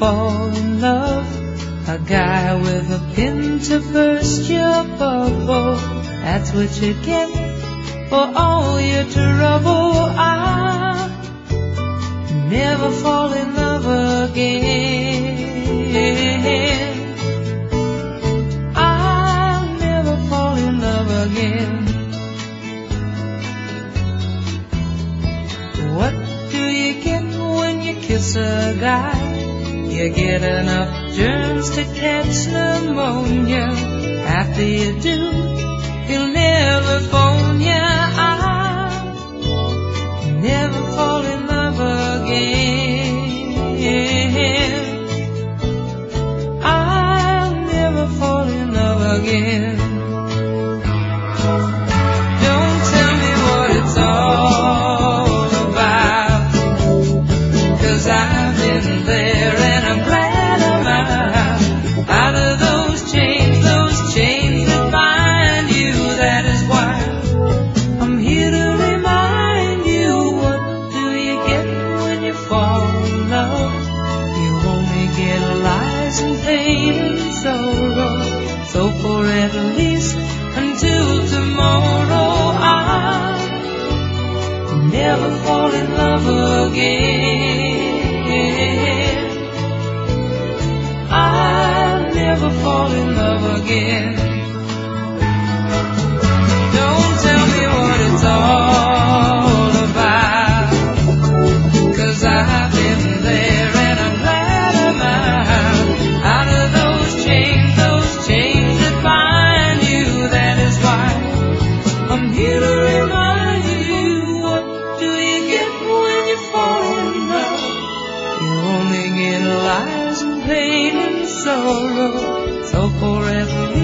fall in love, a guy with a pin to burst your bubble. That's what you get for all your trouble. I'll never fall in love again. I'll never fall in love again. What do you get when you kiss a guy? You get enough germs to catch pneumonia. After you do, he'll never phone ya. I'll never fall in love again. I'll never fall in love again. Don't tell me what it's all about, 'cause I've been there and I'm glad I'm out of those chains that bind you. That is why I'm here to remind you, what do you get when you fall in love? You only get lies and pain and sorrow. So for at least until tomorrow, I'll never fall in love again. I'll never fall in love again. Don't tell me what it's all about, 'cause I've been there and I'm glad I'm out of those chains that bind you. That is why I'm here to remind you, what do you get when you fall in love? You only get lies and pain and sorrow. So forever